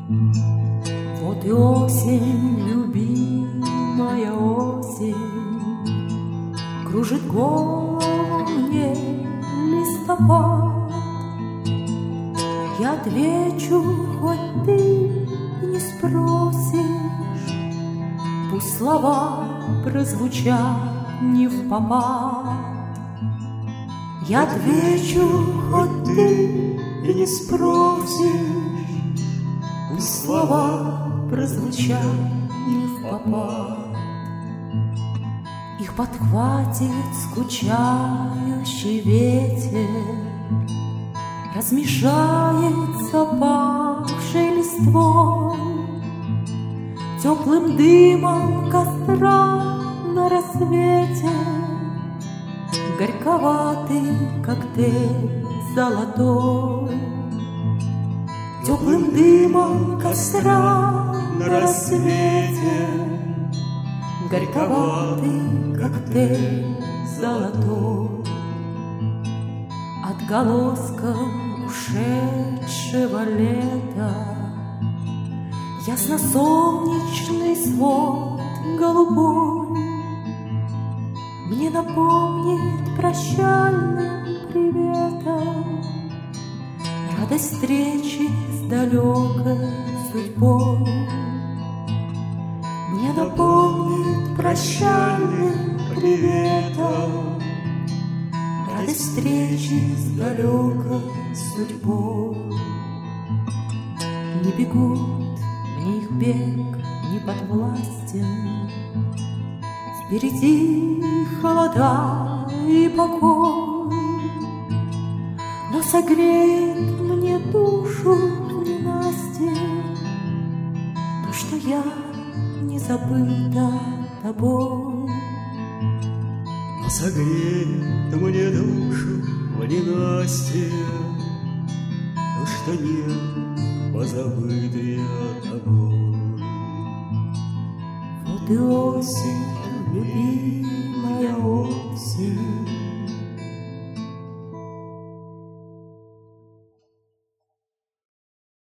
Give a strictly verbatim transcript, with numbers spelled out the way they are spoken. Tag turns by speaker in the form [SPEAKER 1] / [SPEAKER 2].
[SPEAKER 1] Вот и осень, любимая осень, кружит голову мне листопад. Я отвечу, хоть ты и не спросишь, пусть слова прозвучат не впопад. Я отвечу, хоть ты и не спросишь, пусть слова прозвучат не впопад. Их подхватит скучающий ветер, размешается павшей листвой, теплым дымом костра на рассвете, горьковатый коктейль золотой. Теплым дымом костра на рассвете, горьковатый коктейль золотой. Отголоском ушедшего лета ясно-солнечный свод голубой мне напомнит прощальным приветом радость встречи с далекой судьбой. Мне напомнит прощальным приветом радость встречи с далекой судьбой. Не бегут, мне их бег не подвластен, впереди холода и покой, но согреет мне душу ненастье то, что я не забыта тобой.
[SPEAKER 2] Но согреет мне душу в ненастье то, что не позабытая тобой.
[SPEAKER 1] Вот и осень, любимая